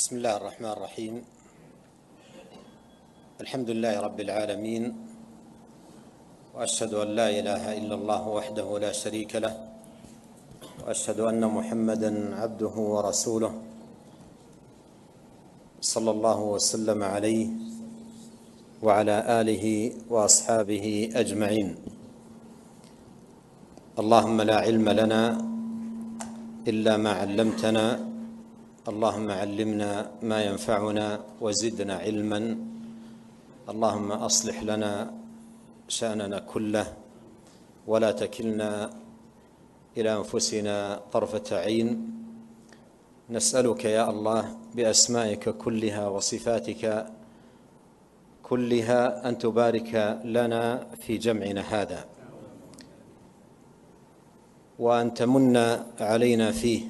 بسم الله الرحمن الرحيم. الحمد لله رب العالمين، وأشهد أن لا إله إلا الله وحده لا شريك له، وأشهد أن محمدًا عبده ورسوله، صلى الله وسلم عليه وعلى آله وأصحابه أجمعين. اللهم لا علم لنا إلا ما علمتنا، اللهم علمنا ما ينفعنا وزدنا علما. اللهم أصلح لنا شأننا كله ولا تكلنا إلى أنفسنا طرفة عين. نسألك يا الله بأسمائك كلها وصفاتك كلها أن تبارك لنا في جمعنا هذا، وأن تمن علينا فيه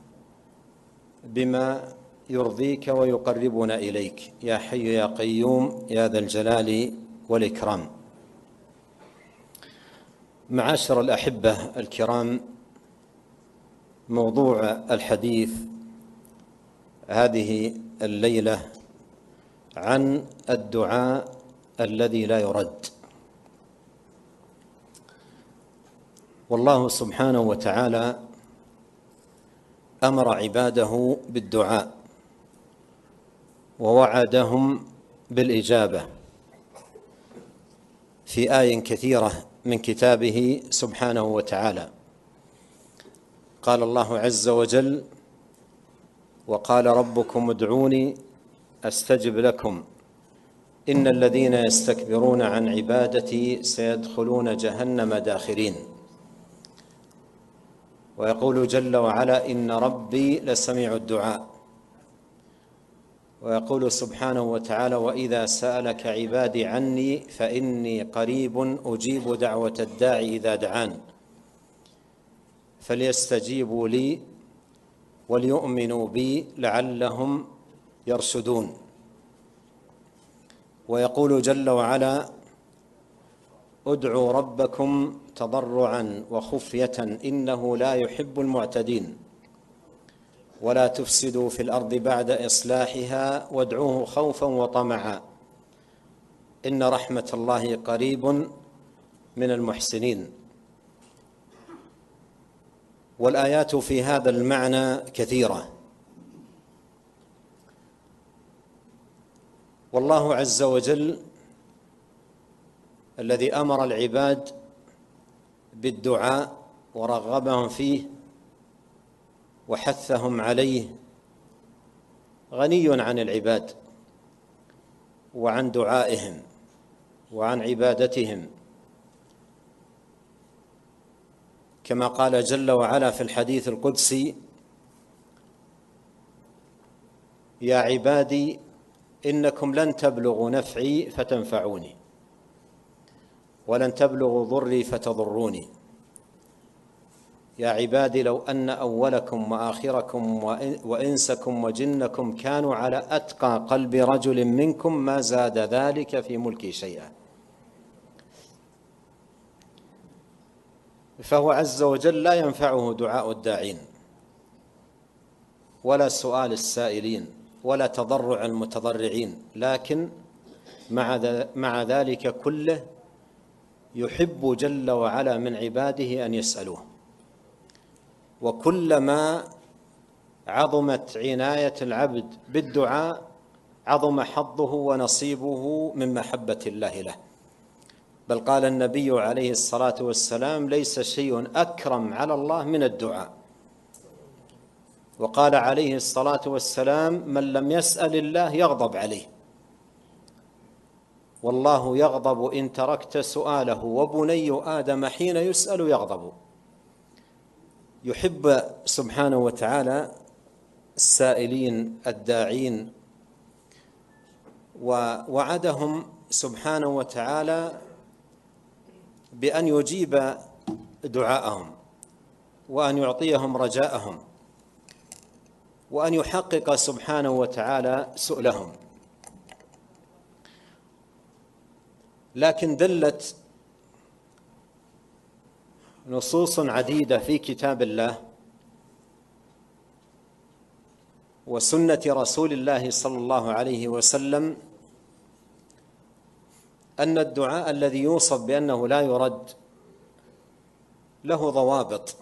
بما يرضيك ويقربنا إليك يا حي يا قيوم يا ذا الجلال والإكرام. معاشر الأحبة الكرام، موضوع الحديث هذه الليلة عن الدعاء الذي لا يرد. والله سبحانه وتعالى أمر عباده بالدعاء ووعدهم بالإجابة في آي كثيرة من كتابه سبحانه وتعالى. قال الله عز وجل: وقال ربكم ادعوني أستجب لكم إن الذين يستكبرون عن عبادتي سيدخلون جهنم داخرين. ويقول جل وعلا: إن ربي لسميع الدعاء. ويقول سبحانه وتعالى: وإذا سألك عبادي عني فإني قريب أجيب دعوة الداعي إذا دعان فليستجيبوا لي وليؤمنوا بي لعلهم يرشدون. ويقول جل وعلا: ادعوا ربكم تضرعا وخفية إنه لا يحب المعتدين ولا تفسدوا في الأرض بعد إصلاحها وادعوه خوفا وطمعا إن رحمة الله قريب من المحسنين. والآيات في هذا المعنى كثيرة. والله عز وجل الذي أمر العباد بالدعاء ورغبهم فيه وحثهم عليه غني عن العباد وعن دعائهم وعن عبادتهم، كما قال جل وعلا في الحديث القدسي: يا عبادي إنكم لن تبلغوا نفعي فتنفعوني ولن تبلغوا ضري فتضروني. يا عبادي لو أن أولكم وآخركم وإنسكم وجنكم كانوا على أتقى قلب رجل منكم ما زاد ذلك في ملكي شيئا. فهو عز وجل لا ينفعه دعاء الداعين ولا سؤال السائلين ولا تضرع المتضرعين، لكن مع ذلك كله يحب جل وعلا من عباده أن يسألوه. وكلما عظمت عناية العبد بالدعاء عظم حظه ونصيبه من محبة الله له. بل قال النبي عليه الصلاة والسلام: ليس شيء أكرم على الله من الدعاء. وقال عليه الصلاة والسلام: من لم يسأل الله يغضب عليه، والله يغضب إن تركت سؤاله، وبني آدم حين يسأل يغضب. يحب سبحانه وتعالى السائلين الداعين، ووعدهم سبحانه وتعالى بأن يجيب دعاءهم وأن يعطيهم رجاءهم وأن يحقق سبحانه وتعالى سؤلهم. لكن دلت نصوص عديدة في كتاب الله وسنة رسول الله صلى الله عليه وسلم أن الدعاء الذي يوصف بأنه لا يرد له ضوابط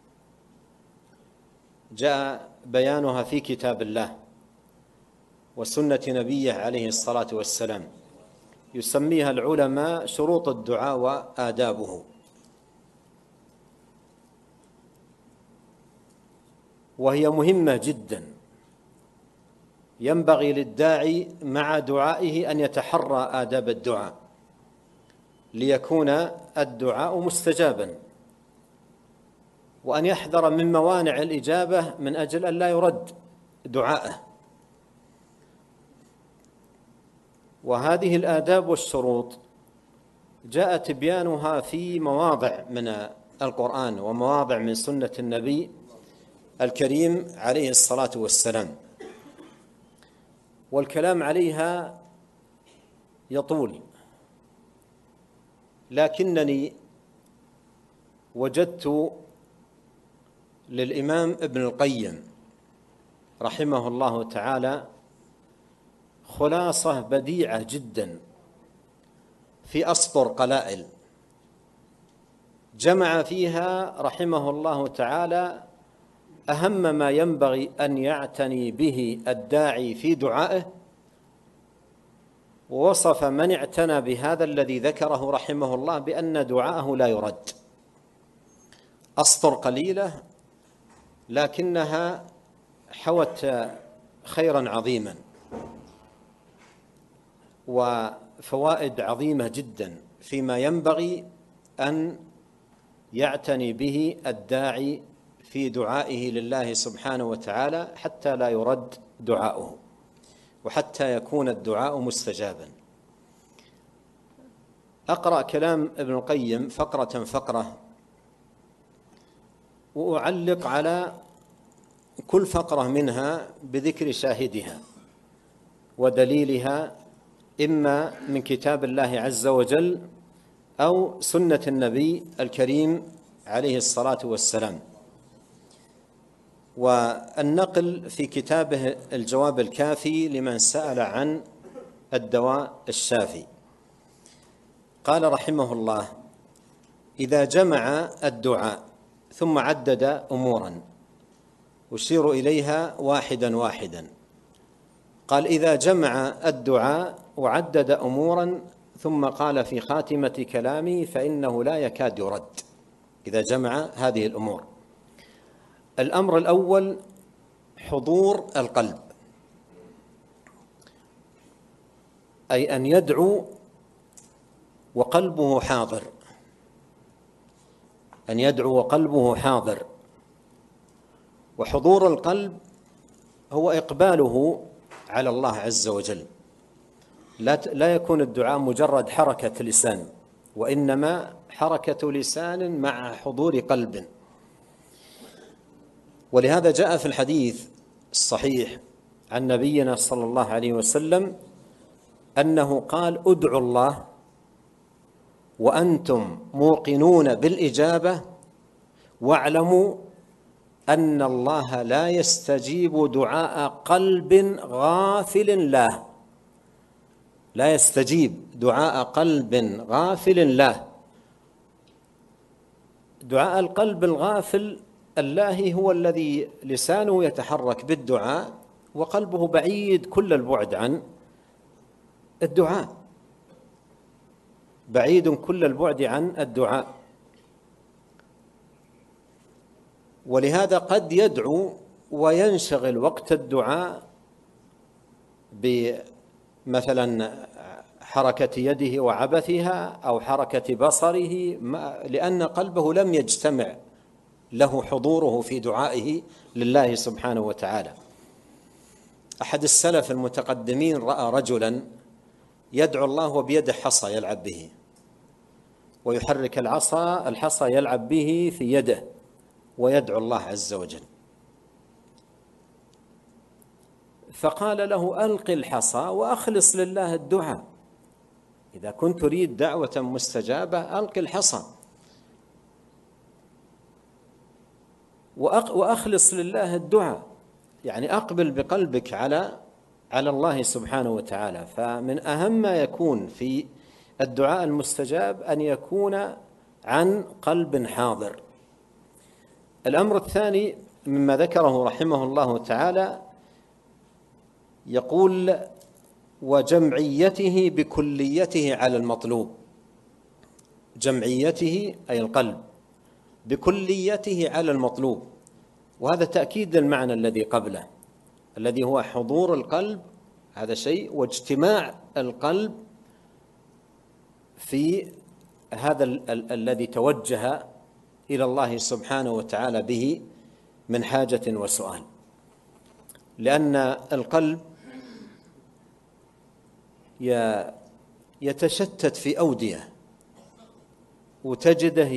جاء بيانها في كتاب الله وسنة نبيه عليه الصلاة والسلام، يسميها العلماء شروط الدعاء وآدابه. وهي مهمة جدا، ينبغي للداعي مع دعائه أن يتحرى آداب الدعاء ليكون الدعاء مستجابا، وأن يحذر من موانع الإجابة من أجل أن لا يرد دعاءه. وهذه الآداب والشروط جاء تبيانها في مواضع من القرآن ومواضع من سنة النبي الكريم عليه الصلاة والسلام، والكلام عليها يطول، لكنني وجدت للإمام ابن القيم رحمه الله تعالى خلاصة بديعة جدا في أسطر قلائل، جمع فيها رحمه الله تعالى أهم ما ينبغي أن يعتني به الداعي في دعائه، ووصف من اعتنى بهذا الذي ذكره رحمه الله بأن دعاءه لا يرد. أسطر قليلة لكنها حوت خيرا عظيما وفوائد عظيمة جدا فيما ينبغي أن يعتني به الداعي في دعائه لله سبحانه وتعالى حتى لا يرد دعاؤه وحتى يكون الدعاء مستجابا. أقرأ كلام ابن القيم فقرة فقرة، وأعلق على كل فقرة منها بذكر شاهدها ودليلها، إما من كتاب الله عز وجل أو سنة النبي الكريم عليه الصلاة والسلام. والنقل في كتابه الجواب الكافي لمن سأل عن الدواء الشافي، قال رحمه الله: إذا جمع الدعاء، ثم عدد أمورا أشير إليها واحدا واحدا. قال: إذا جمع الدعاء وعدد أمورا، ثم قال في خاتمة كلامه: فإنه لا يكاد يرد. إذا جمع هذه الأمور: الأمر الأول حضور القلب، أي أن يدعو وقلبه حاضر، أن يدعو وقلبه حاضر. وحضور القلب هو إقباله على الله عز وجل، لا يكون الدعاء مجرد حركة لسان، وإنما حركة لسان مع حضور قلب. ولهذا جاء في الحديث الصحيح عن نبينا صلى الله عليه وسلم أنه قال: ادعوا الله وأنتم موقنون بالإجابة، واعلموا أن الله لا يستجيب دعاء قلب غافل له. لا يستجيب دعاء قلب غافل له. دعاء القلب الغافل اللاهي هو الذي لسانه يتحرك بالدعاء وقلبه بعيد كل البعد عن الدعاء، بعيد كل البعد عن الدعاء. ولهذا قد يدعو وينشغل وقت الدعاء بمثلا حركة يده وعبثها أو حركة بصره، لأن قلبه لم يجتمع له حضوره في دعائه لله سبحانه وتعالى. أحد السلف المتقدمين رأى رجلا يدعو الله وبيده حصى يلعب به، ويحرك الحصى يلعب به في يده ويدعو الله عز وجل، فقال له: ألق الحصى وأخلص لله الدعاء. إذا كنت تريد دعوة مستجابة ألق الحصى وأخلص لله الدعاء. يعني أقبل بقلبك على الله سبحانه وتعالى. فمن أهم ما يكون في الدعاء المستجاب أن يكون عن قلب حاضر. الأمر الثاني مما ذكره رحمه الله تعالى، يقول: وجمعيته بكليته على المطلوب. جمعيته أي القلب، بكليته على المطلوب، وهذا تأكيد المعنى الذي قبله الذي هو حضور القلب، هذا شيء، واجتماع القلب في هذا الذي توجه إلى الله سبحانه وتعالى به من حاجة وسؤال. لأن القلب يتشتت في أودية، وتجده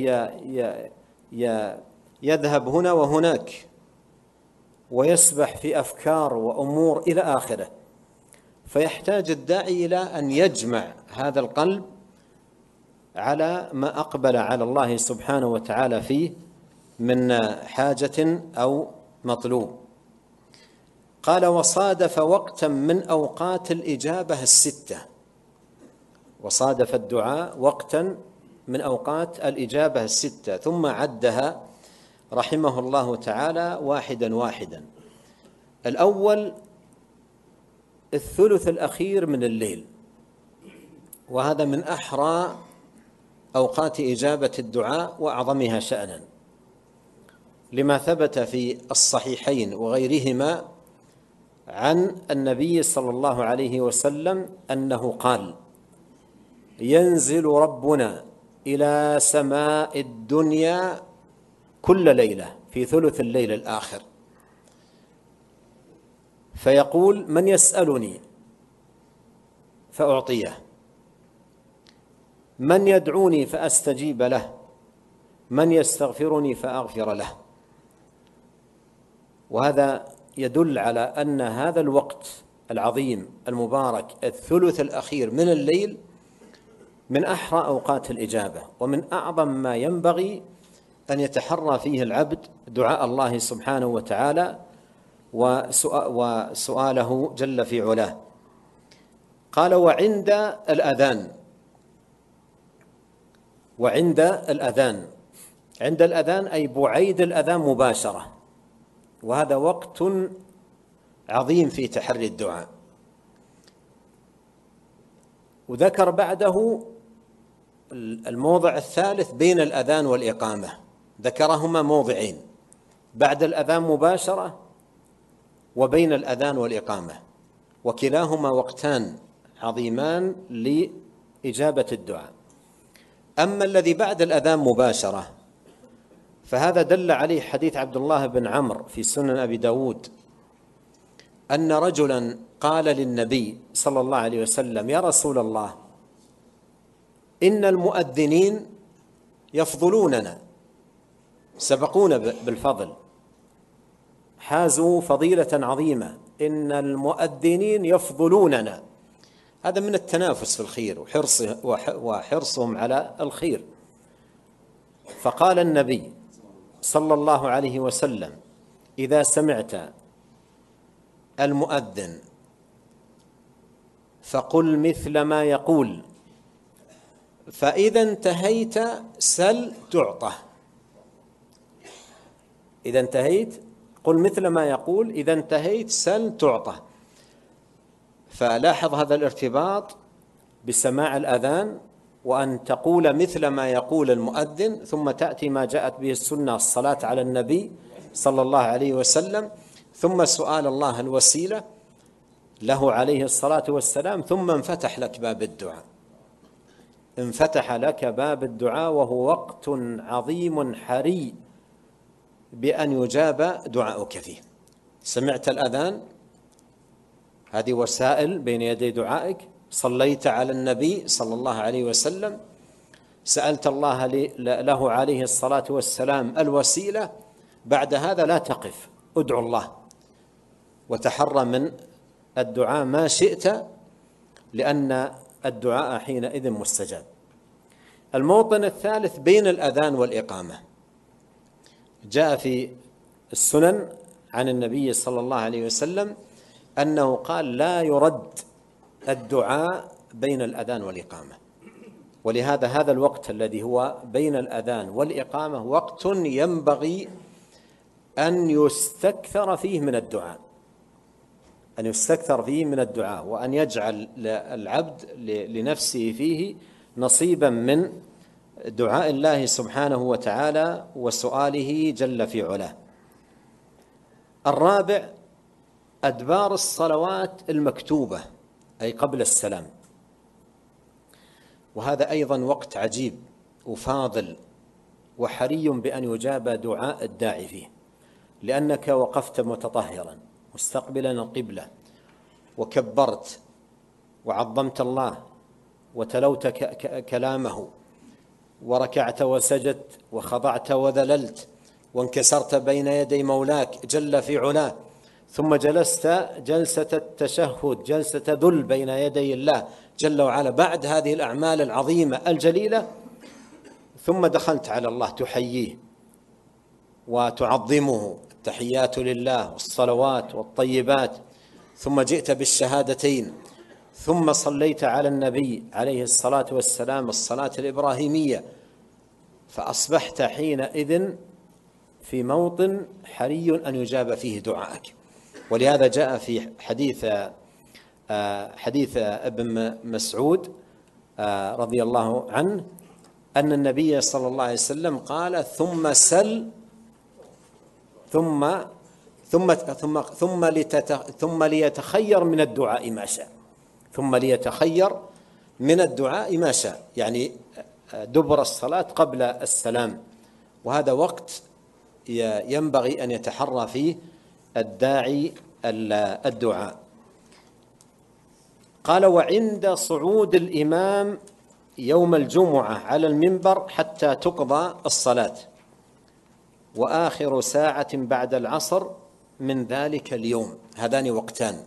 يذهب هنا وهناك، ويسبح في أفكار وأمور إلى آخره. فيحتاج الداعي إلى أن يجمع هذا القلب على ما أقبل على الله سبحانه وتعالى فيه من حاجة أو مطلوب. قال: وصادف وقتا من أوقات الإجابة الستة. وصادف الدعاء وقتا من أوقات الإجابة الستة، ثم عدها رحمه الله تعالى واحدا واحدا. الأول الثلث الأخير من الليل، وهذا من أحرى أوقات إجابة الدعاء وأعظمها شأنا، لما ثبت في الصحيحين وغيرهما عن النبي صلى الله عليه وسلم أنه قال: ينزل ربنا إلى سماء الدنيا كل ليلة في ثلث الليل الآخر، فيقول: من يسألني فأعطيه، من يدعوني فأستجيب له، من يستغفرني فأغفر له. وهذا يدل على أن هذا الوقت العظيم المبارك الثلث الأخير من الليل من أحرى أوقات الإجابة، ومن أعظم ما ينبغي أن يتحرى فيه العبد دعاء الله سبحانه وتعالى وسؤاله جل في علاه. قال: وعند الأذان. وعند الأذان، عند الأذان أي بعيد الأذان مباشرة، وهذا وقت عظيم في تحري الدعاء. وذكر بعده الموضع الثالث بين الأذان والإقامة، ذكرهما موضعين: بعد الأذان مباشرة وبين الأذان والإقامة، وكلاهما وقتان عظيمان لإجابة الدعاء. أما الذي بعد الأذان مباشرة فهذا دل عليه حديث عبد الله بن عمرو في سنن أبي داود أن رجلا قال للنبي صلى الله عليه وسلم: يا رسول الله، إن المؤذنين يفضلوننا، سبقونا بالفضل، حازوا فضيلة عظيمة، إن المؤذنين يفضلوننا. هذا من التنافس في الخير وحرصهم على الخير. فقال النبي صلى الله عليه وسلم: إذا سمعت المؤذن فقل مثل ما يقول، فإذا انتهيت سل تعطى. إذا انتهيت قل مثل ما يقول، إذا انتهيت سل تعطى. فلاحظ هذا الارتباط بسماع الأذان، وأن تقول مثل ما يقول المؤذن، ثم تأتي ما جاءت به السنة، الصلاة على النبي صلى الله عليه وسلم، ثم سؤال الله الوسيلة له عليه الصلاة والسلام، ثم انفتح لك باب الدعاء. انفتح لك باب الدعاء، وهو وقت عظيم حري بأن يجاب دعاؤك فيه. سمعت الأذان، هذه وسائل بين يدي دعائك، صليت على النبي صلى الله عليه وسلم، سألت الله له عليه الصلاة والسلام الوسيلة. بعد هذا لا تقف، ادعو الله وتحرى من الدعاء ما شئت، لأن الدعاء حينئذ مستجاب. الموطن الثالث بين الأذان والإقامة، جاء في السنن عن النبي صلى الله عليه وسلم أنه قال: لا يرد الدعاء بين الأذان والإقامة. ولهذا هذا الوقت الذي هو بين الأذان والإقامة وقت ينبغي أن يستكثر فيه من الدعاء، وأن يجعل العبد لنفسه فيه نصيبا من دعاء الله سبحانه وتعالى وسؤاله جل في علاه. الرابع: أدبار الصلوات المكتوبة، أي قبل السلام، وهذا أيضا وقت عجيب وفاضل وحري بأن يجاب دعاء الداعي فيه، لأنك وقفت متطهرا مستقبلا القبلة وكبرت وعظمت الله وتلوت كلامه وركعت وسجدت وخضعت وذللت وانكسرت بين يدي مولاك جل في علاه، ثم جلست جلسة التشهد، جلسة ذل بين يدي الله جل وعلا بعد هذه الأعمال العظيمة الجليلة، ثم دخلت على الله تحييه وتعظمه، التحيات لله والصلوات والطيبات، ثم جئت بالشهادتين، ثم صليت على النبي عليه الصلاة والسلام الصلاة الإبراهيمية، فأصبحت حينئذ في موطن حري أن يجاب فيه دعائك. ولهذا جاء في حديث ابن مسعود رضي الله عنه أن النبي صلى الله عليه وسلم قال: ثم سل ثم ليتخير من الدعاء ما شاء، يعني دبر الصلاة قبل السلام، وهذا وقت ينبغي أن يتحرى فيه الداعي الدعاء. قال: وعند صعود الإمام يوم الجمعة على المنبر حتى تقضى الصلاة، وآخر ساعة بعد العصر من ذلك اليوم. هذان وقتان: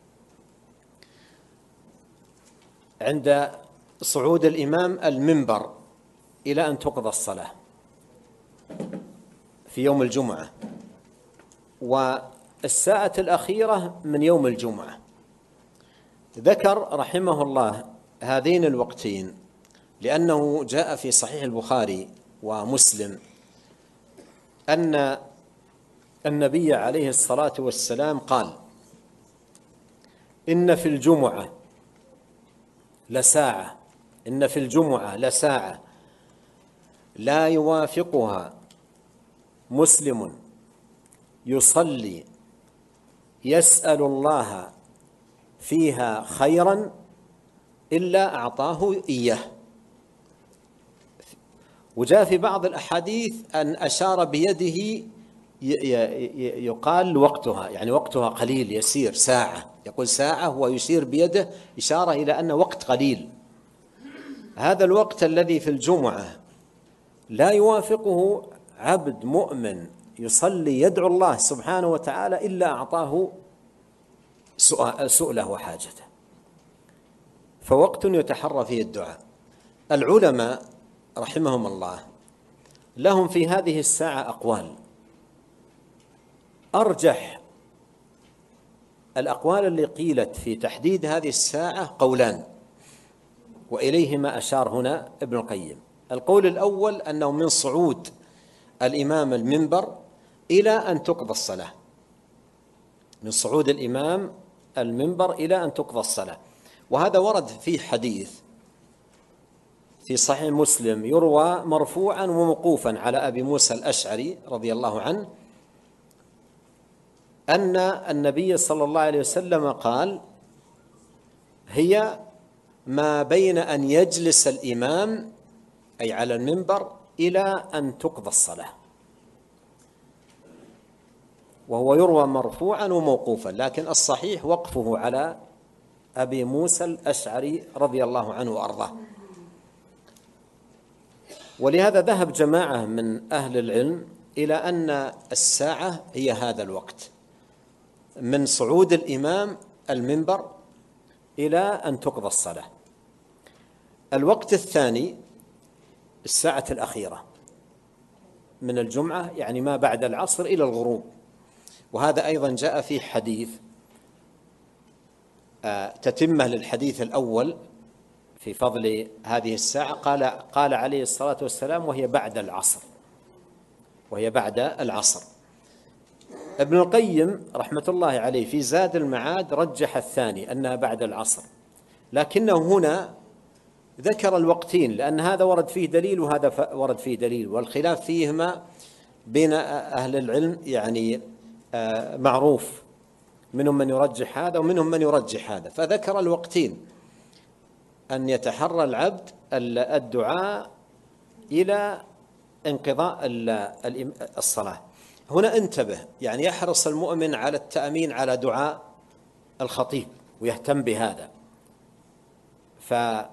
عند صعود الإمام المنبر إلى أن تقضى الصلاة في يوم الجمعة، والساعة الأخيرة من يوم الجمعة. ذكر رحمه الله هذين الوقتين لأنه جاء في صحيح البخاري ومسلم أن النبي عليه الصلاة والسلام قال: إن في الجمعة لساعة لا يوافقها مسلم يصلي يسأل الله فيها خيرا إلا أعطاه إياه. وجاء في بعض الأحاديث أن أشار بيده يقال وقتها، يعني وقتها قليل يسير، ساعة، يقول ساعة ويشير بيده إشارة إلى أن وقت قليل. هذا الوقت الذي في الجمعة لا يوافقه عبد مؤمن يصلي يدعو الله سبحانه وتعالى إلا أعطاه سؤله وحاجته، فوقت يتحرى فيه الدعاء. العلماء رحمهم الله لهم في هذه الساعة أقوال. أرجح الأقوال اللي قيلت في تحديد هذه الساعة قولان، وإليهما أشار هنا ابن القيم. القول الأول أنه من صعود الإمام المنبر إلى أن تقضى الصلاة، من صعود الإمام المنبر إلى أن تقضى الصلاة. وهذا ورد فيه حديث في صحيح مسلم يروى مرفوعا وموقوفا على أبي موسى الأشعري رضي الله عنه أن النبي صلى الله عليه وسلم قال: هي ما بين أن يجلس الإمام أي على المنبر إلى أن تقضى الصلاة. وهو يروى مرفوعا وموقوفا، لكن الصحيح وقفه على أبي موسى الأشعري رضي الله عنه وأرضاه. ولهذا ذهب جماعة من أهل العلم إلى أن الساعة هي هذا الوقت، من صعود الإمام المنبر إلى أن تقضى الصلاة. الوقت الثاني الساعة الأخيرة من الجمعة، يعني ما بعد العصر إلى الغروب، وهذا أيضا جاء في حديث تتمة للحديث الأول في فضل هذه الساعة. قال عليه الصلاة والسلام: وهي بعد العصر، وهي بعد العصر. ابن القيم رحمة الله عليه في زاد المعاد رجح الثاني أنها بعد العصر، لكنه هنا ذكر الوقتين، لأن هذا ورد فيه دليل وهذا ورد فيه دليل، والخلاف فيهما بين أهل العلم يعني معروف، منهم من يرجح هذا ومنهم من يرجح هذا، فذكر الوقتين: أن يتحرى العبد الدعاء إلى انقضاء الصلاة. هنا انتبه، يعني يحرص المؤمن على التأمين على دعاء الخطيب ويهتم بهذا، فحري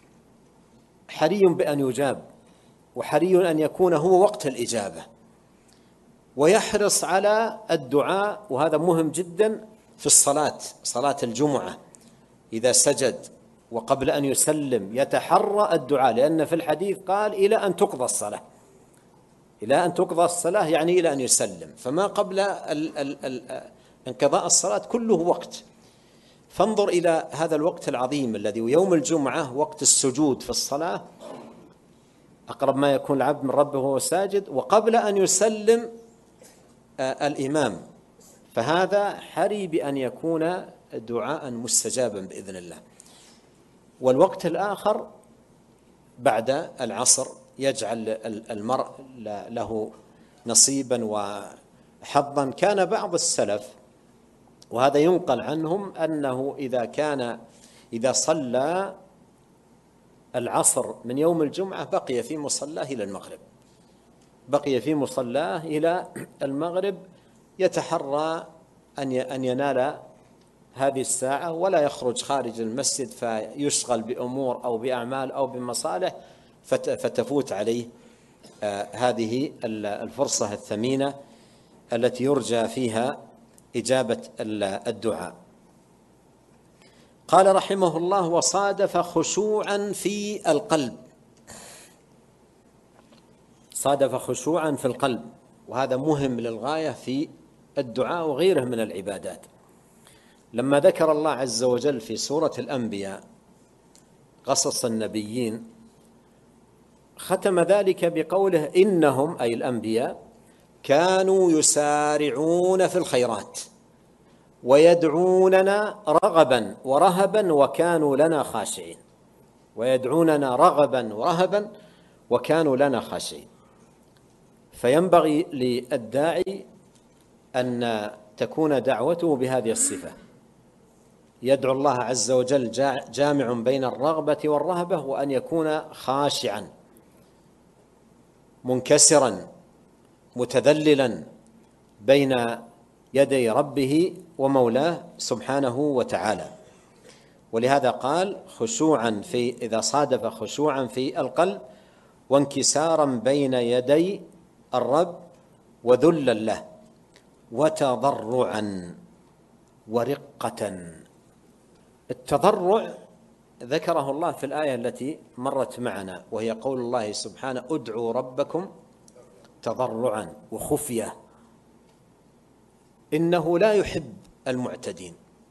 بأن يجاب، وحري أن يكون هو وقت الإجابة، ويحرص على الدعاء، وهذا مهم جدا في الصلاة، صلاة الجمعة إذا سجد وقبل أن يسلم يتحرى الدعاء، لأن في الحديث قال: إلى أن تقضى الصلاة، إلى أن تقضى الصلاة يعني إلى أن يسلم، فما قبل انقضاء الصلاة كله وقت. فانظر إلى هذا الوقت العظيم الذي يوم الجمعة وقت السجود في الصلاة، أقرب ما يكون العبد من ربه وهو ساجد، وقبل أن يسلم الإمام، فهذا حري بأن يكون دعاء مستجابا بإذن الله. والوقت الآخر بعد العصر يجعل المرء له نصيبا وحظا. كان بعض السلف، وهذا ينقل عنهم، أنه إذا صلى العصر من يوم الجمعة بقي في مصلاه إلى المغرب، بقي في مصلاه إلى المغرب، يتحرى أن ينال هذه الساعة ولا يخرج خارج المسجد فيشغل بأمور أو بأعمال أو بمصالح فتفوت عليه هذه الفرصة الثمينة التي يرجى فيها إجابة الدعاء. قال رحمه الله: وصادف خشوعا في القلب، صادف خشوعا في القلب، وهذا مهم للغاية في الدعاء وغيره من العبادات. لما ذكر الله عز وجل في سورة الأنبياء قصص النبيين، ختم ذلك بقوله: إنهم أي الأنبياء كانوا يسارعون في الخيرات ويدعوننا رغبا ورهبا وكانوا لنا خاشعين، ويدعوننا رغبا ورهبا وكانوا لنا خاشعين. فينبغي للداعي أن تكون دعوته بهذه الصفة، يدعو الله عز وجل جامع بين الرغبة والرهبة، وأن يكون خاشعا منكسرا متذللا بين يدي ربه ومولاه سبحانه وتعالى. ولهذا قال: خشوعا إذا صادف خشوعا في القلب وانكسارا بين يدي الرب وذلا له وتضرعا ورقة. التضرع ذكره الله في الآية التي مرت معنا، وهي قول الله سبحانه: ادعوا ربكم تضرعا وخفية إنه لا يحب المعتدين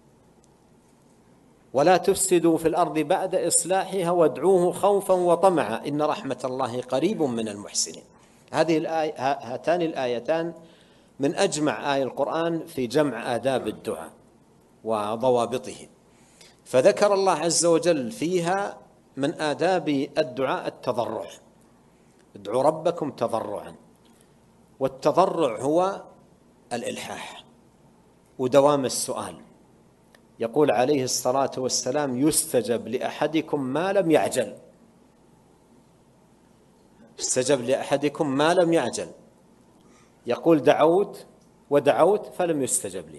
ولا تفسدوا في الأرض بعد إصلاحها وادعوه خوفا وطمعا إن رحمة الله قريب من المحسنين. هاتان الآيتان من أجمع آية القرآن في جمع آداب الدعاء وضوابطه، فذكر الله عز وجل فيها من آداب الدعاء التضرع: ادعوا ربكم تضرعا. والتضرع هو الإلحاح ودوام السؤال. يقول عليه الصلاة والسلام: يستجب لأحدكم ما لم يعجل، يستجب لأحدكم ما لم يعجل. يقول: دعوت ودعوت فلم يستجب لي.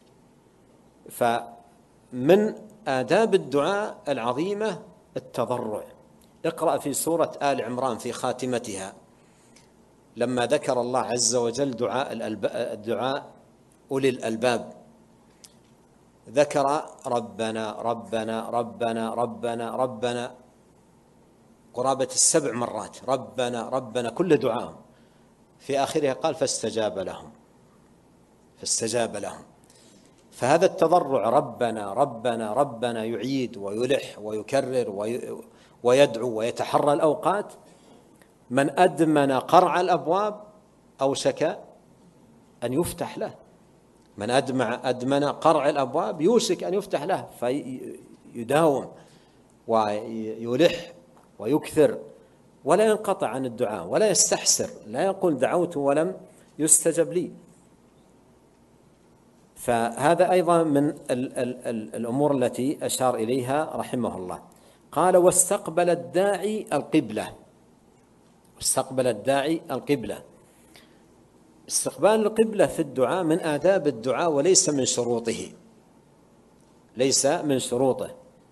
فمن آداب الدعاء العظيمة التضرع. اقرأ في سورة آل عمران في خاتمتها لما ذكر الله عز وجل دعاء أولي الألباب، ذكر ربنا ربنا ربنا ربنا ربنا قرابة 7 مرات، ربنا ربنا، كل دعاء. في آخرها قال: فاستجاب لهم. فاستجاب لهم. فهذا التضرع ربنا ربنا ربنا يعيد ويلح ويكرر ويدعو ويتحرى الأوقات، من أدمن قرع الأبواب أوشك أن يفتح له. من أدمن قرع الأبواب يوشك أن يفتح له، فيداوم ويلح ويكثر ولا ينقطع عن الدعاء ولا يستحسر، لا يقول دعوت ولم يستجب لي. فهذا أيضا من الأمور التي أشار إليها رحمه الله. قال واستقبل الداعي القبلة. واستقبل الداعي القبلة. استقبال القبلة في الدعاء من آداب الدعاء وليس من شروطه، ليس من شروطه.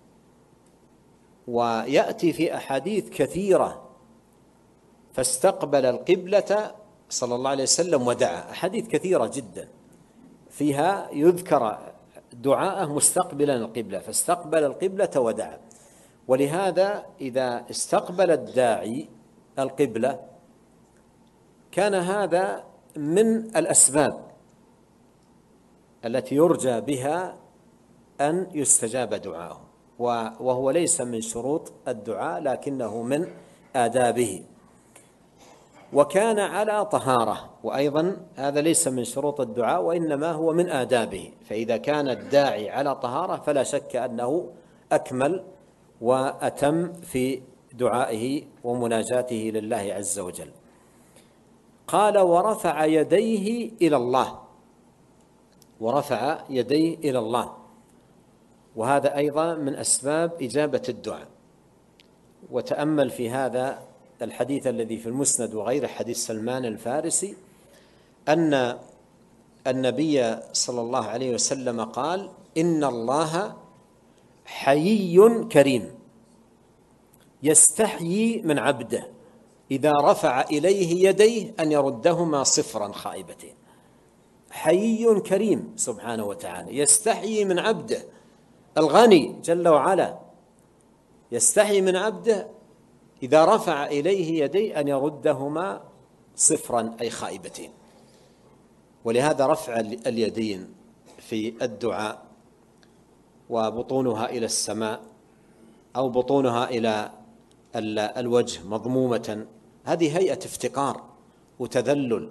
ويأتي في أحاديث كثيرة فاستقبل القبلة صلى الله عليه وسلم ودعا، أحاديث كثيرة جدا فيها يذكر دعاءه مستقبلا القبلة، فاستقبل القبلة ودعا. ولهذا إذا استقبل الداعي القبلة كان هذا من الأسباب التي يرجى بها أن يستجاب دعاءه، وهو ليس من شروط الدعاء لكنه من آدابه. وكان على طهارة، وأيضا هذا ليس من شروط الدعاء وإنما هو من آدابه. فإذا كان الداعي على طهارة فلا شك أنه أكمل وأتم في دعائه ومناجاته لله عز وجل. قال ورفع يديه إلى الله. ورفع يديه إلى الله، وهذا أيضا من أسباب إجابة الدعاء. وتأمل في هذا الحديث الذي في المسند وغيره، حديث سلمان الفارسي، أن النبي صلى الله عليه وسلم قال إن الله حيي كريم يستحيي من عبده إذا رفع إليه يديه أن يردهما صفرا خائبتين. حيي كريم سبحانه وتعالى يستحيي من عبده، الغني جل وعلا يستحيي من عبده إذا رفع إليه يديه أن يردهما صفرا أي خائبتين. ولهذا رفع اليدين في الدعاء وبطونها إلى السماء أو بطونها إلى الوجه مضمومة، هذه هيئة افتقار وتذلل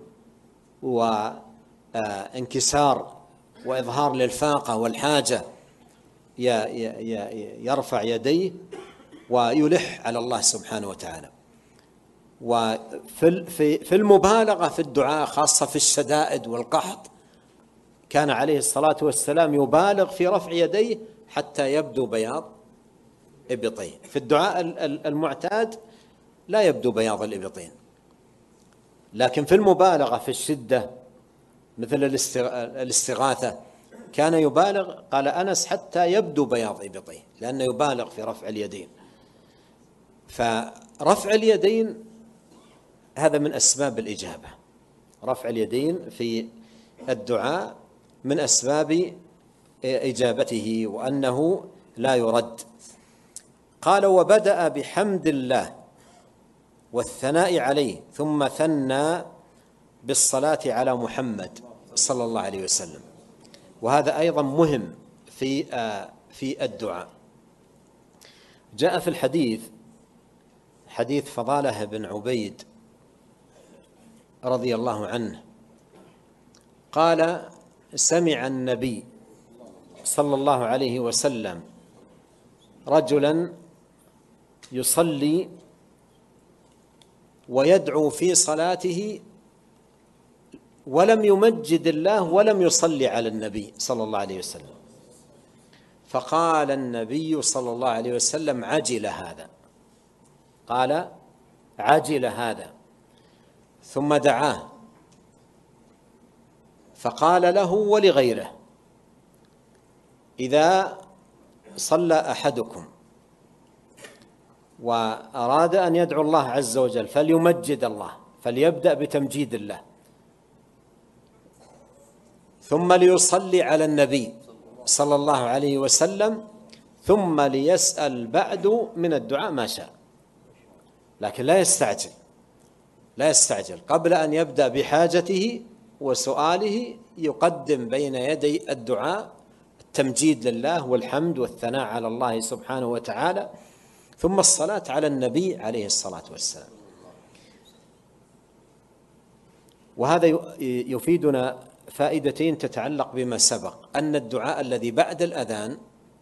وانكسار وإظهار للفاقة والحاجة. يرفع يديه ويلح على الله سبحانه وتعالى. وفي المبالغة في الدعاء خاصة في الشدائد والقحط كان عليه الصلاة والسلام يبالغ في رفع يديه حتى يبدو بياض إبطيه. في الدعاء المعتاد لا يبدو بياض الإبطين، لكن في المبالغة في الشدة مثل الاستغاثة كان يبالغ، قال أنس حتى يبدو بياض إبطيه، لأنه يبالغ في رفع اليدين. فرفع اليدين هذا من أسباب الإجابة. رفع اليدين في الدعاء من أسباب إجابته وأنه لا يرد. قال وبدأ بحمد الله والثناء عليه ثم ثنى بالصلاة على محمد صلى الله عليه وسلم. وهذا أيضا مهم في الدعاء. جاء في الحديث حديث فضالة بن عبيد رضي الله عنه قال سمع النبي صلى الله عليه وسلم رجلا يصلي ويدعو في صلاته ولم يمجد الله ولم يصلي على النبي صلى الله عليه وسلم، فقال النبي صلى الله عليه وسلم عجل هذا، قال عجل هذا، ثم دعاه فقال له ولغيره إذا صلى أحدكم وأراد أن يدعو الله عز وجل فليمجد الله، فليبدأ بتمجيد الله، ثم ليصلي على النبي صلى الله عليه وسلم، ثم ليسأل بعد من الدعاء ما شاء، لكن لا يستعجل قبل أن يبدأ بحاجته وسؤاله يقدم بين يدي الدعاء التمجيد لله والحمد والثناء على الله سبحانه وتعالى، ثم الصلاة على النبي عليه الصلاة والسلام. وهذا يفيدنا فائدتين تتعلق بما سبق، أن الدعاء الذي بعد الأذان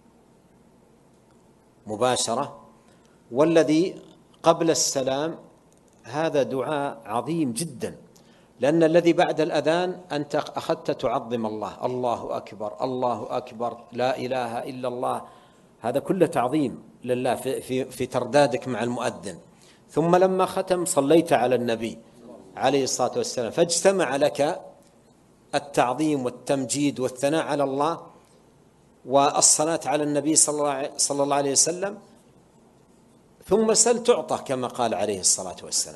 مباشرة والذي قبل السلام هذا دعاء عظيم جدا، لأن الذي بعد الأذان أنت أخذت تعظم الله، الله أكبر الله أكبر لا إله إلا الله، هذا كله تعظيم لله في تردادك مع المؤذن. ثم لما ختم صليت على النبي عليه الصلاة والسلام، فاجتمع لك التعظيم والتمجيد والثناء على الله والصلاة على النبي صلى الله عليه وسلم، ثم سل تعطى كما قال عليه الصلاة والسلام.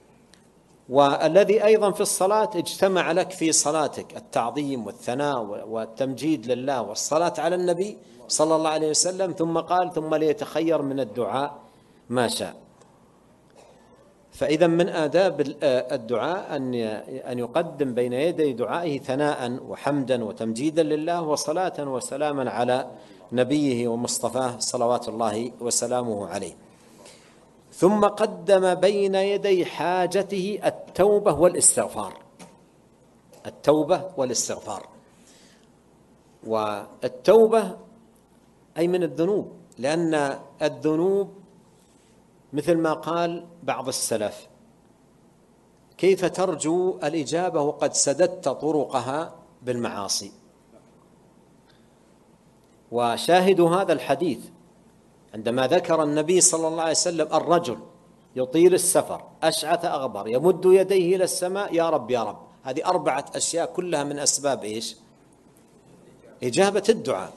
والذي أيضا في الصلاة اجتمع لك في صلاتك التعظيم والثناء والتمجيد لله والصلاة على النبي صلى الله عليه وسلم، ثم قال ثم ليتخير من الدعاء ما شاء. فإذا من آداب الدعاء أن يقدم بين يدي دعائه ثناء وحمدا وتمجيدا لله وصلاة وسلاما على نبيه ومصطفاه صلوات الله وسلامه عليه. ثم قدم بين يدي حاجته التوبة والاستغفار، التوبة والاستغفار. والتوبة أي من الذنوب، لأن الذنوب مثل ما قال بعض السلف: كيف ترجو الإجابة وقد سددت طرقها بالمعاصي؟ وشاهد هذا الحديث عندما ذكر النبي صلى الله عليه وسلم الرجل يطيل السفر أشعث أغبر يمد يديه إلى السماء يا رب يا رب، هذه 4 أشياء كلها من أسباب إيش؟ إجابة الدعاء،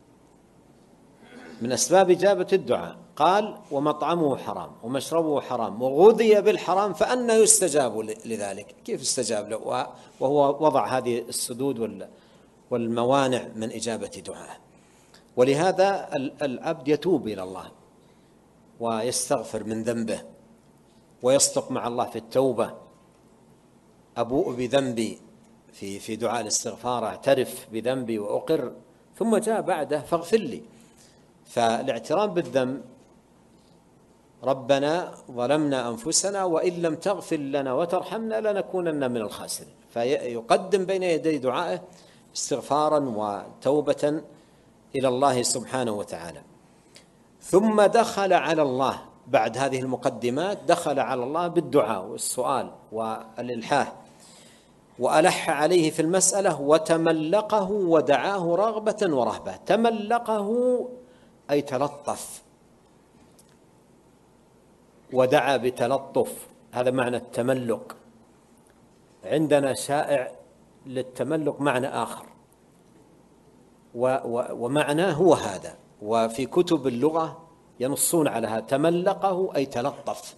من أسباب إجابة الدعاء. قال: ومطعمه حرام ومشربه حرام وغذي بالحرام فأنى يستجاب لذلك؟ كيف استجاب له وهو وضع هذه السدود والموانع من إجابة دعائه؟ ولهذا العبد يتوب إلى الله ويستغفر من ذنبه ويصدق مع الله في التوبة: أبوء بذنبي في دعاء الاستغفار، اعترف بذنبي وأقر، ثم جاء بعده فاغفر لي. فالاعتراف بالذنب: ربنا ظلمنا أنفسنا وإن لم تغفر لنا وترحمنا لنكونن من الخاسرين. فيقدم بين يدي دعائه استغفارا وتوبة إلى الله سبحانه وتعالى. ثم دخل على الله بعد هذه المقدمات، دخل على الله بالدعاء والسؤال والإلحاح، وألح عليه في المسألة وتملقه ودعاه رغبة ورهبة. تملقه أي تلطف، ودعا بتلطف، هذا معنى التملق. عندنا شائع للتملق معنى آخر، ومعناه هو هذا، وفي كتب اللغة ينصون على هذا: تملقه أي تلطف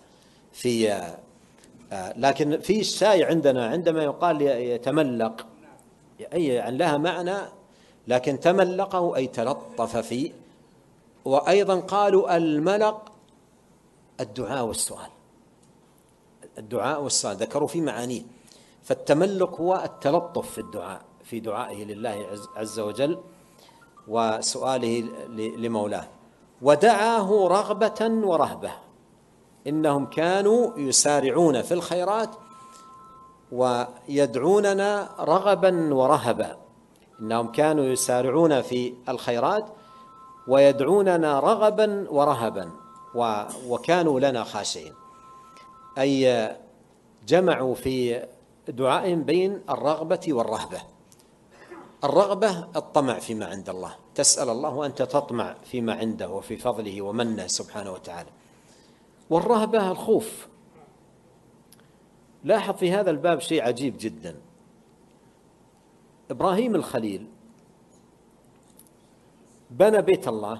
لكن في الشائع عندنا عندما يقال يتملق أي يعني لها معنى، لكن تملقه أي تلطف فيه. وأيضا قالوا الملق الدعاء والسؤال، الدعاء والسؤال ذكروا في معانيه. فالتملق هو التلطف في الدعاء، في دعائه لله عز وجل وسؤاله لمولاه. ودعاه رغبة ورهبة، إنهم كانوا يسارعون في الخيرات ويدعوننا رغبا ورهبا، إنهم كانوا يسارعون في الخيرات ويدعوننا رغبا ورهبا وكانوا لنا خاشعين، أي جمعوا في دعائهم بين الرغبة والرهبة. الرغبة الطمع فيما عند الله، تسأل الله وأنت تطمع فيما عنده وفي فضله ومنه سبحانه وتعالى. والرهبة الخوف. لاحظ في هذا الباب شيء عجيب جدا: إبراهيم الخليل بنى بيت الله،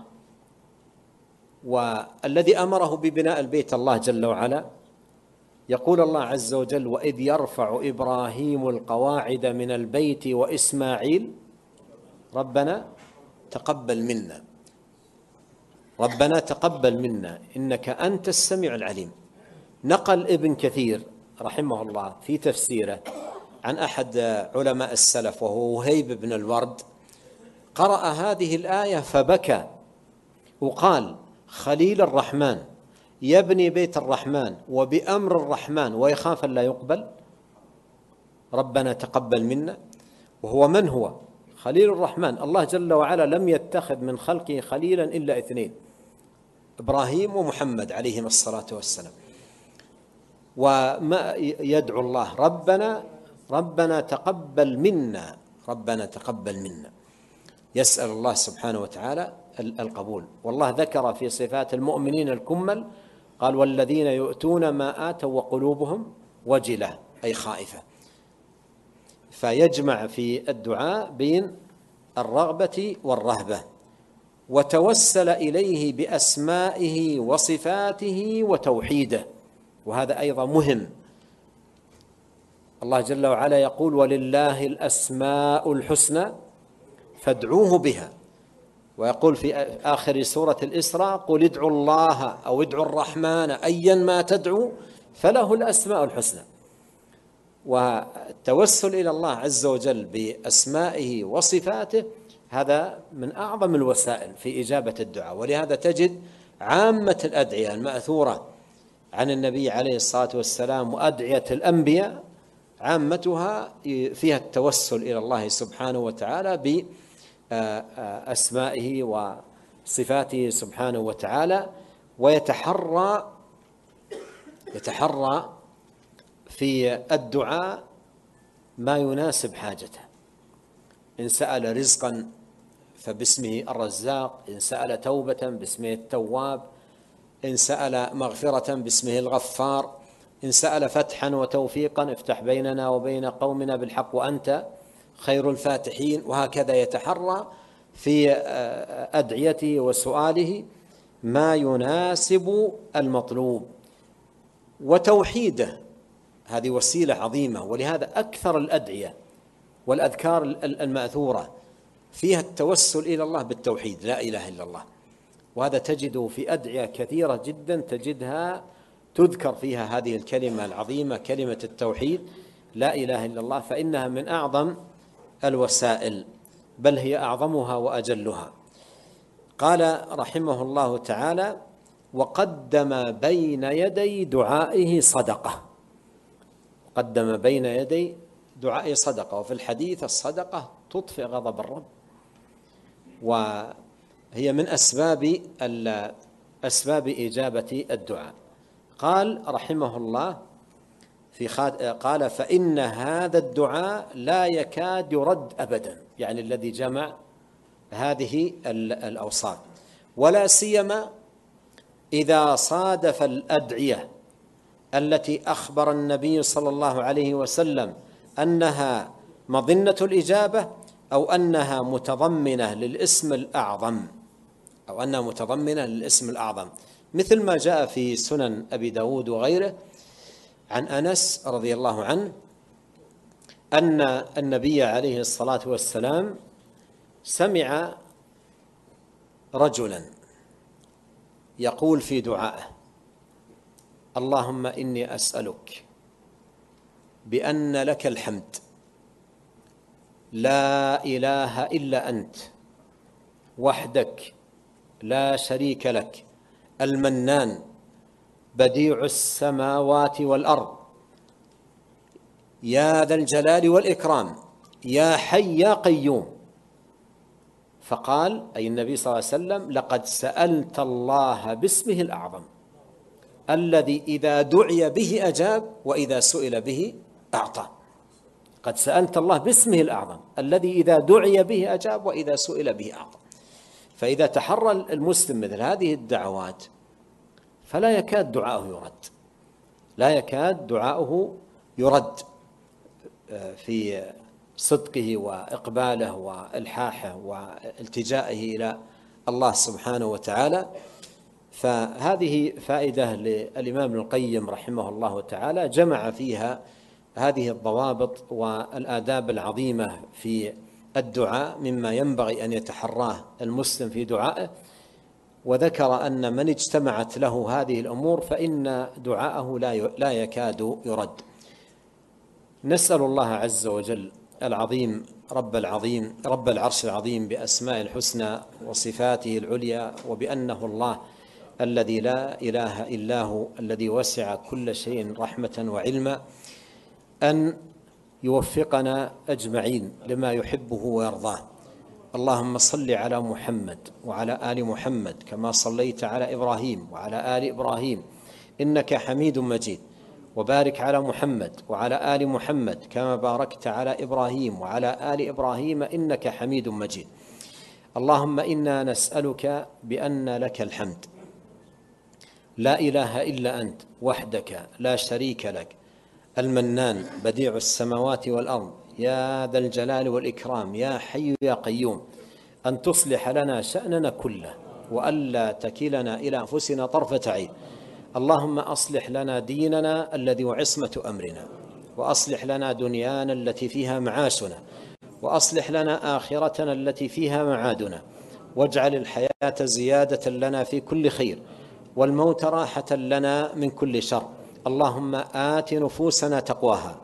والذي أمره ببناء البيت الله جل وعلا، يقول الله عز وجل: وإذ يرفع إبراهيم القواعد من البيت وإسماعيل ربنا تقبل منا، ربنا تقبل منا إنك أنت السميع العليم. نقل ابن كثير رحمه الله في تفسيره عن أحد علماء السلف وهو وهيب بن الورد، قرأ هذه الآية فبكى وقال: خليل الرحمن يبني بيت الرحمن وبأمر الرحمن ويخاف أن لا يقبل، ربنا تقبل منا. وهو من هو خليل الرحمن؟ الله جل وعلا لم يتخذ من خلقه خليلا إلا اثنين: إبراهيم ومحمد عليهما الصلاة والسلام. وما يدعو الله: ربنا تقبل منا، ربنا تقبل منا، يسأل الله سبحانه وتعالى القبول. والله ذكر في صفات المؤمنين الكمل، قال: والذين يؤتون ما آتوا وقلوبهم وجلة، أي خائفة. فيجمع في الدعاء بين الرغبة والرهبة، وتوسل إليه بأسمائه وصفاته وتوحيده، وهذا أيضا مهم. الله جل وعلا يقول: ولله الأسماء الحسنى فادعوه بها. ويقول في آخر سورة الإسراء: قل ادعوا الله أو ادعوا الرحمن أيا ما تدعو فله الأسماء الحسنى. والتوسل إلى الله عز وجل بأسمائه وصفاته هذا من أعظم الوسائل في إجابة الدعاء. ولهذا تجد عامة الأدعية المأثورة عن النبي عليه الصلاة والسلام وأدعية الأنبياء عامتها فيها التوسل إلى الله سبحانه وتعالى بأسمائه وصفاته سبحانه وتعالى، ويتحرى في الدعاء ما يناسب حاجته. إن سأل رزقا فباسمه الرزاق، إن سأل توبة باسمه التواب، إن سأل مغفرة باسمه الغفار، إن سأل فتحا وتوفيقا: افتح بيننا وبين قومنا بالحق وأنت خير الفاتحين. وهكذا يتحرى في أدعيته وسؤاله ما يناسب المطلوب. وتوحيده هذه وسيلة عظيمة، ولهذا أكثر الأدعية والأذكار المأثورة فيها التوسل إلى الله بالتوحيد: لا إله إلا الله. وهذا تجده في أدعية كثيرة جدا تجدها تذكر فيها هذه الكلمة العظيمة، كلمة التوحيد، لا إله إلا الله، فإنها من أعظم الوسائل، بل هي أعظمها وأجلها. قال رحمه الله تعالى: وقدم بين يدي دعائه صدقة. قدم بين يدي دعائه صدقة. وفي الحديث: الصدقة تطفئ غضب الرب، وهي من أسباب إجابة الدعاء. قال رحمه الله قال: فإن هذا الدعاء لا يكاد يرد أبدا، يعني الذي جمع هذه الأوصاف، ولا سيما إذا صادف الأدعية التي أخبر النبي صلى الله عليه وسلم أنها مظنة الإجابة، أو أنها متضمنة للاسم الأعظم، مثل ما جاء في سنن أبي داود وغيره عن أنس رضي الله عنه أن النبي عليه الصلاة والسلام سمع رجلا يقول في دعائه: اللهم إني أسألك بأن لك الحمد لا إله إلا أنت وحدك لا شريك لك، المنان، بديع السماوات والأرض، يا ذا الجلال والإكرام، يا حي يا قيوم. فقال أي النبي صلى الله عليه وسلم: لقد سألت الله باسمه الأعظم الذي إذا دعي به أجاب وإذا سئل به أعطى. قد سألت الله باسمه الأعظم الذي إذا دعي به أجاب وإذا سئل به أعطى. فإذا تحرى المسلم مثل هذه الدعوات فلا يكاد دعاؤه يرد في صدقه وإقباله وإلحاحه والتجائه إلى الله سبحانه وتعالى. فهذه فائدة للإمام ابن القيم رحمه الله تعالى، جمع فيها هذه الضوابط والآداب العظيمة في الدعاء مما ينبغي أن يتحراه المسلم في دعائه، وذكر أن من اجتمعت له هذه الأمور فإن دعاءه لا يكاد يرد. نسأل الله عز وجل العظيم رب العرش العظيم بأسماء الحسنى وصفاته العليا، وبأنه الله الذي لا إله إلا هو الذي وسع كل شيء رحمة وعلما، أن يوفقنا أجمعين لما يحبه ويرضاه. اللهم صل على محمد وعلى آل محمد كما صليت على إبراهيم وعلى آل إبراهيم إنك حميد مجيد، وبارك على محمد وعلى آل محمد كما باركت على إبراهيم وعلى آل إبراهيم إنك حميد مجيد. اللهم إنا نسألك بأن لك الحمد، لا إله إلا أنت وحدك لا شريك لك، المنان بديع السماوات والأرض، يا ذا الجلال والإكرام، يا حي يا قيوم، أن تصلح لنا شأننا كله وألا تكلنا إلى أنفسنا طرفة عين. اللهم أصلح لنا ديننا الذي هو عصمة أمرنا، وأصلح لنا دنيانا التي فيها معاشنا، وأصلح لنا آخرتنا التي فيها معادنا، واجعل الحياة زيادة لنا في كل خير، والموت راحة لنا من كل شر. اللهم آت نفوسنا تقواها،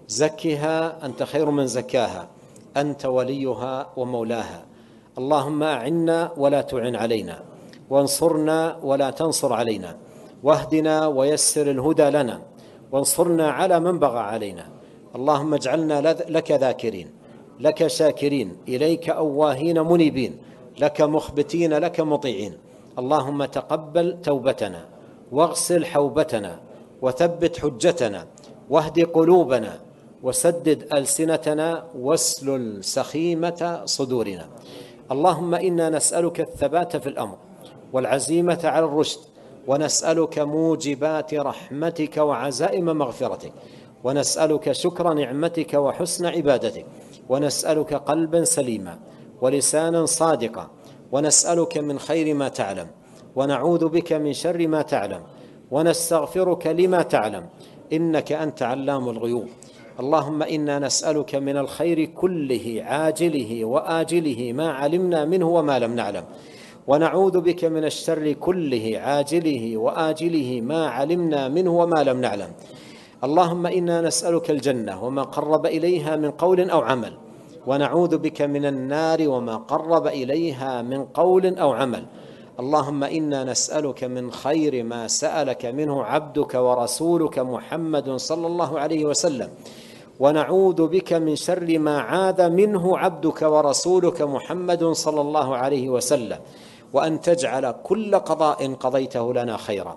زكها أنت خير من زكاها، أنت وليها ومولاها. اللهم أعنا ولا تعن علينا، وانصرنا ولا تنصر علينا، واهدنا ويسر الهدى لنا، وانصرنا على من بغى علينا. اللهم اجعلنا لك ذاكرين، لك شاكرين، إليك أواهين منيبين، لك مخبتين، لك مطيعين. اللهم تقبل توبتنا، واغسل حوبتنا، وثبت حجتنا، واهد قلوبنا، وسدد ألسنتنا، واسلل سخيمة صدورنا. اللهم إنا نسألك الثبات في الأمر والعزيمة على الرشد، ونسألك موجبات رحمتك وعزائم مغفرتك، ونسألك شكر نعمتك وحسن عبادتك، ونسألك قلبا سليما ولسانا صادقا، ونسألك من خير ما تعلم، ونعوذ بك من شر ما تعلم، ونستغفرك لما تعلم، إنك أنت علام الغيوب. اللهم إنا نسألك من الخير كله عاجله وآجله ما علمنا منه وما لم نعلم، ونعوذ بك من الشر كله عاجله وآجله ما علمنا منه وما لم نعلم. اللهم إنا نسألك الجنة وما قرب إليها من قول أو عمل، ونعوذ بك من النار وما قرب إليها من قول أو عمل. اللهم إنا نسألك من خير ما سألك منه عبدك ورسولك محمد صلى الله عليه وسلم، ونعوذ بك من شر ما عاذ منه عبدك ورسولك محمد صلى الله عليه وسلم، وأن تجعل كل قضاء قضيته لنا خيرا.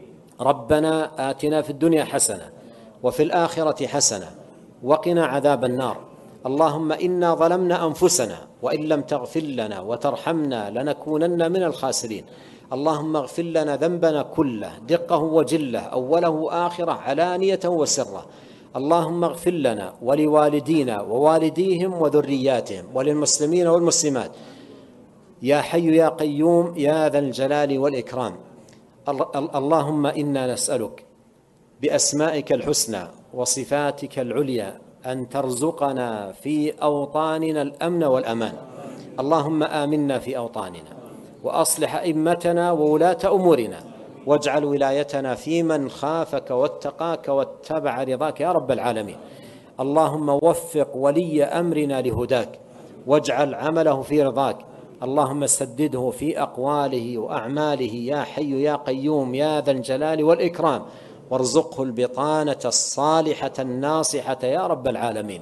ربنا آتنا في الدنيا حسنة وفي الآخرة حسنة وقنا عذاب النار. اللهم إنا ظلمنا أنفسنا، وإن لم تغفر لنا وترحمنا لنكونن من الخاسرين. اللهم اغفر لنا ذنبنا كله دقه وجله، أوله آخره، علانية وسره. اللهم اغفر لنا ولوالدينا ووالديهم وذرياتهم وللمسلمين والمسلمات، يا حي يا قيوم يا ذا الجلال والإكرام. اللهم إنا نسألك بأسمائك الحسنى وصفاتك العليا أن ترزقنا في أوطاننا الأمن والأمان. اللهم آمنا في أوطاننا، وأصلح أئمتنا وولاة أمورنا، واجعل ولايتنا في من خافك واتقاك واتبع رضاك يا رب العالمين. اللهم وفق ولي أمرنا لهداك، واجعل عمله في رضاك. اللهم سدده في أقواله وأعماله يا حي يا قيوم يا ذا الجلال والإكرام، وارزقه البطانة الصالحة الناصحة يا رب العالمين.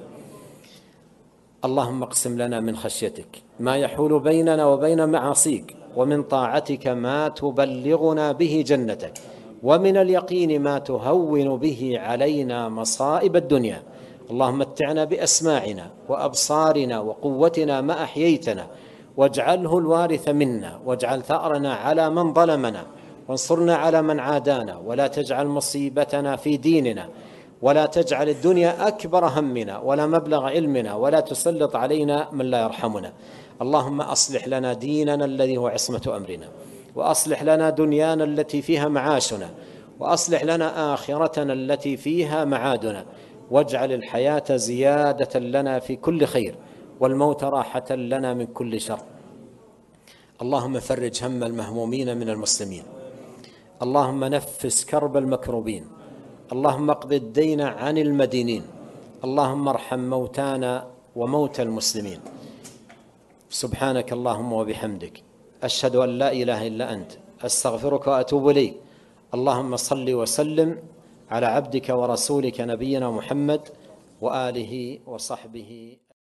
اللهم اقسم لنا من خشيتك ما يحول بيننا وبين معاصيك، ومن طاعتك ما تبلغنا به جنتك، ومن اليقين ما تهون به علينا مصائب الدنيا. اللهم متعنا بأسماعنا وأبصارنا وقوتنا ما أحييتنا، واجعله الوارث منا، واجعل ثأرنا على من ظلمنا، وانصرنا على من عادانا، ولا تجعل مصيبتنا في ديننا، ولا تجعل الدنيا أكبر همنا ولا مبلغ علمنا، ولا تسلط علينا من لا يرحمنا. اللهم أصلح لنا ديننا الذي هو عصمة أمرنا، وأصلح لنا دنيانا التي فيها معاشنا، وأصلح لنا آخرتنا التي فيها معادنا، واجعل الحياة زيادة لنا في كل خير، والموت راحة لنا من كل شر. اللهم فرج هم المهمومين من المسلمين، اللهم نفس كرب المكروبين، اللهم اقض الدين عن المدينين، اللهم ارحم موتانا وموتى المسلمين. سبحانك اللهم وبحمدك، أشهد أن لا إله إلا أنت، أستغفرك وأتوب إليك. اللهم صل وسلم على عبدك ورسولك نبينا محمد وآله وصحبه.